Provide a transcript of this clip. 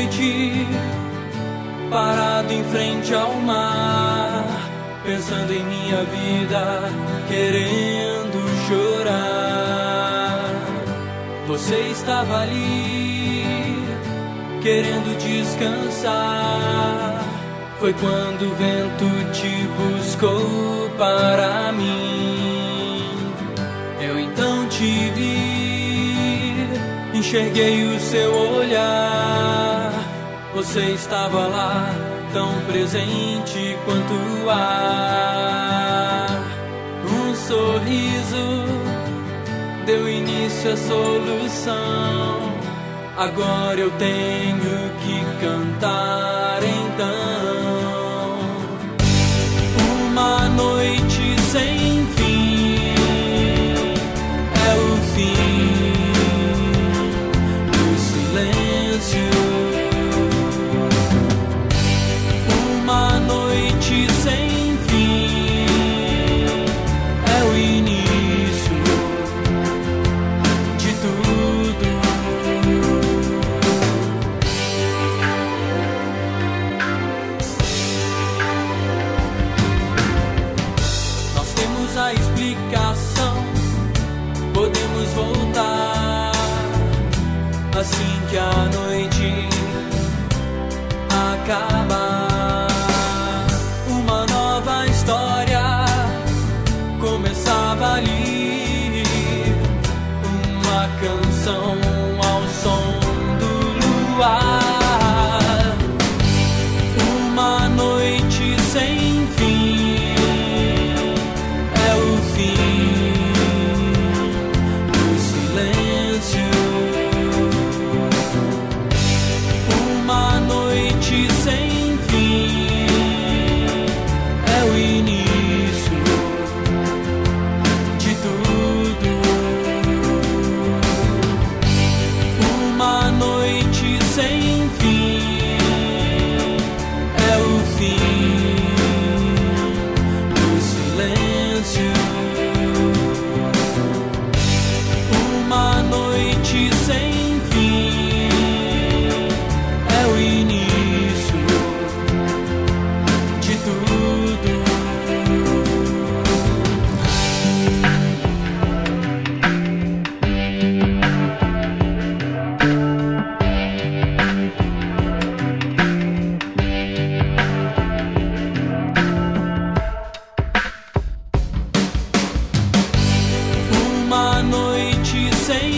noite, parado em frente ao mar, pensando em minha vida, querendo chorar. Você estava ali, querendo descansar. Foi quando o vento te buscou para mim. Eu então te vi, enxerguei o seu olhar. Você estava lá, tão presente quanto o ar. Um sorriso deu início à solução. Agora eu tenho que cantar então. Uma noite sem fim é o fim do silêncio. Uma noite sem fim é o início de tudo. Nós temos a explicação, podemos voltar assim que a noite acabar. Uma nova história começava ali, uma canção ao som do luar. Uma noite sem fim é o fim do silêncio. Uma noite sem fim é o início de tudo. Uma noite sem fim é o fim do silêncio. Uma noite sem fim é o início de tudo. Uma noite sem